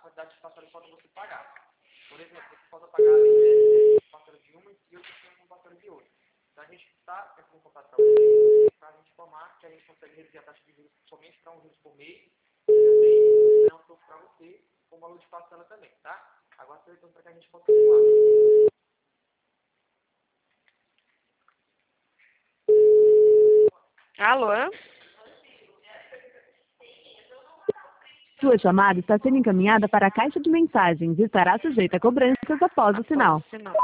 quantidade de parcela que falta você pagar. Por exemplo, você falta pagar a parcela de uma e eu tenho uma parcela de outra. Então a gente está entrando em contato para você, para a gente informar que a gente consegue reduzir a taxa de juros somente para juros por mês e também não só para você, com o valor de parcela também, tá? Agora você vai para que a gente possa continuar. Alô? Sua chamada está sendo encaminhada para a caixa de mensagens e estará sujeita a cobranças após o sinal.